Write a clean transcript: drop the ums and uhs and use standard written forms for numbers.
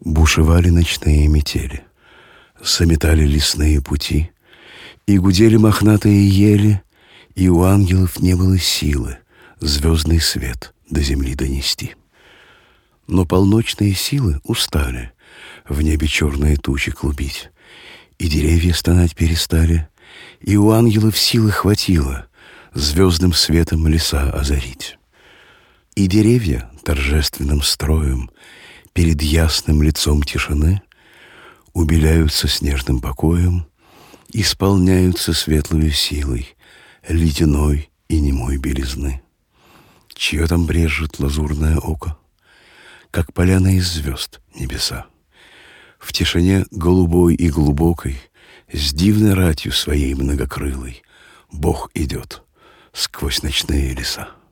Бушевали ночные метели, заметали лесные пути, и гудели мохнатые ели, и у ангелов не было силы звездный свет до земли донести. Но полночные силы устали в небе черные тучи клубить, и деревья стонать перестали, и у ангелов силы хватило звездным светом леса озарить. И деревья торжественным строем перед ясным лицом тишины убеляются снежным покоем, исполняются светлою силой ледяной и немой белизны. Чье там брежет лазурное око, как поляна из звезд небеса. В тишине голубой и глубокой, с дивной ратью своей многокрылой, Бог идет сквозь ночные леса.